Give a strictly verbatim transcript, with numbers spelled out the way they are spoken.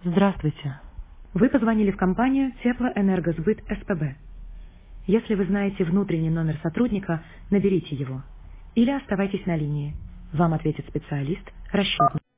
Здравствуйте. Вы позвонили в компанию Теплоэнергосбыт СПБ. Если вы знаете внутренний номер сотрудника, наберите его. Или оставайтесь на линии. Вам ответит специалист расчетный.